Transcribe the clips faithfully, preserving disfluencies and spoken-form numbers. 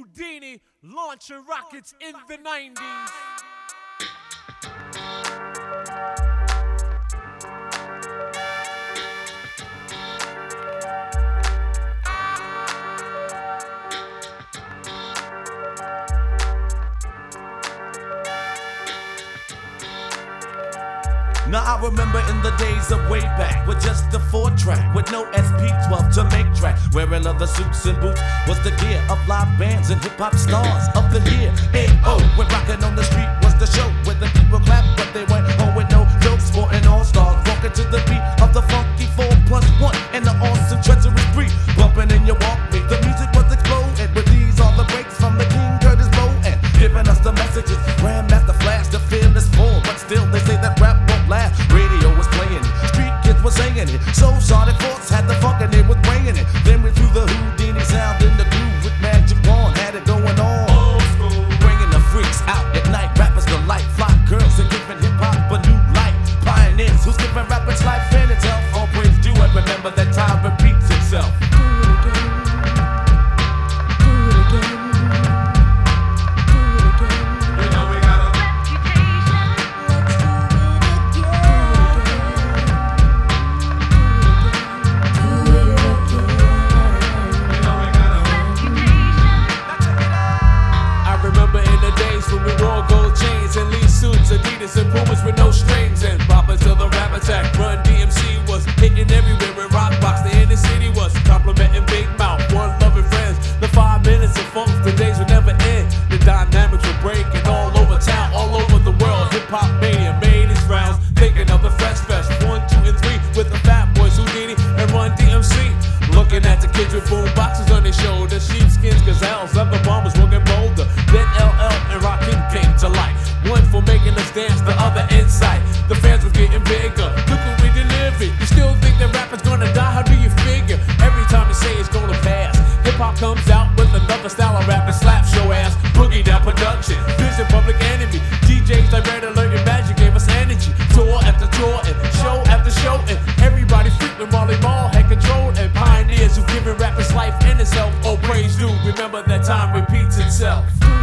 Houdini launching rockets in the nineties. Now I remember in the days of way back with just the four track with no S P twelve to make track. Wearing leather suits and boots was the gear of live bands and hip hop stars of the year. A O when rockin' on the street was the show where the people clapped but they went home with no jokes. Sporting all stars walking to the beat of the funky four plus one and the awesome treacherous three. Bumping in your walkmate, the music was exploding. But these are the breaks from the King Curtis Blow and giving us the messages. Grandmaster Flash, the fearless four, but still they say that rap won't last. Radio was playing it, street kids were singing it. So Sonic Force had the funk and it was bringing it. Then we threw the Houdini sound in the groove with Magic Wand, had it going on. Old school, bringing the freaks out at night. Rappers delight, fly girls and giving hip hop a new light. Pioneers who's giving rappers life in itself. All praise due and remember that time repeats itself. Adidas and Pumas with no strings and bopping to the rap attack. Run D M C was hitting everywhere with Rockbox. The inner city was complimenting Big Mouth. One loving friends. The five minutes of funk, the days would never end. The dynamics were breaking all over town, all over the world. Hip Hop Mania made its rounds, thinking of the Fresh Fest. One, two, and three with the Fat Boys, Houdini, and Run D M C. Looking at the kids with boom boxes on their shoulders, sheepskins, gazelles, leather bombers, working bolder. Then L L and Rakim came to life. One for making us dance, the other inside. The fans were getting bigger. Look what we delivered. You still think that rapper's gonna die? How do you figure? Every time you say it's gonna pass, hip hop comes out with another style of rap and slaps your ass. Boogie down production, Vision, Public Enemy, D Js like Red Alert and Magic gave us energy. Tour after tour and show after show, and everybody freaked when Marley Marl had control. And pioneers who giving rappers life in itself. Oh, praise due. Remember that time repeats itself.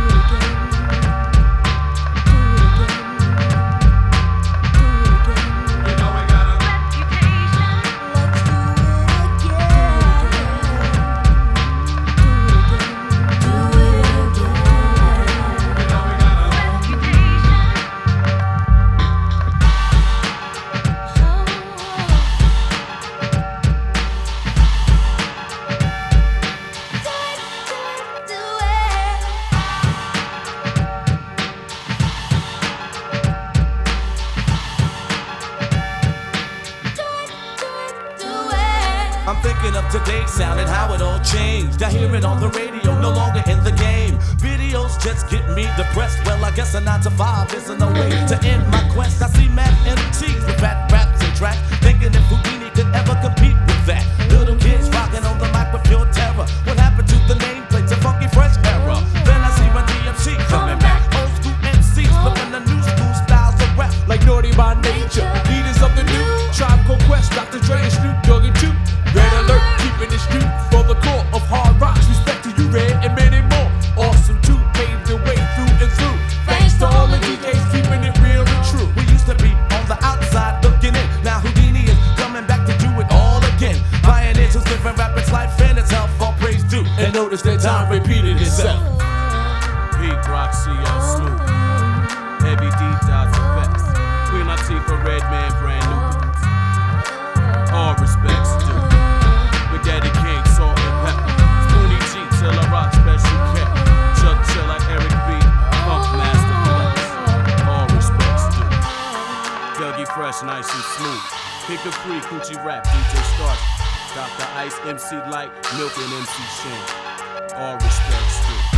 I'm thinking of today's sound and how it all changed. I hear it on the radio, no longer in the game. Videos just get me depressed. Well, I guess a nine to five isn't a way to end my quest. I see mad M Cs with fat raps and tracks, thinking if Houdini could ever compete with that. Little kids rocking on the mic with pure terror. What happened to the nameplates of Funky Fresh era? Then I see Run D M C coming back. Old school M Cs flipping the new school styles of rap, like Naughty by Nature, leaders of the new Tribe Called Quest, Doctor Dre and Snoop Dogg and two. Red Alert, keeping it street for the core of hard rocks. Respect to you, Red, and many more. Awesome too, paved the way through and through. Thanks to all the D Js keeping it real and true. We used to be on the outside looking in. Now Houdini is coming back to do it all again. Pioneers who's living rapid's life and its health. All praise due. And notice that time repeated itself. Pete Rock, C L Snoop, Heavy D Dots effects. Queen Latifah, Redman, brand new beats. All respects due. With Daddy King, Salt and Pepper. Spoonie G, till I rock special cat. Chuck chill like Eric B. Funk Master Flex. All respects due. Dougie Fresh, nice and smooth. Pick a free, Coochie Rap, D J Starch. Doctor Ice, M C Light, Milk and M C Shane. All respects due.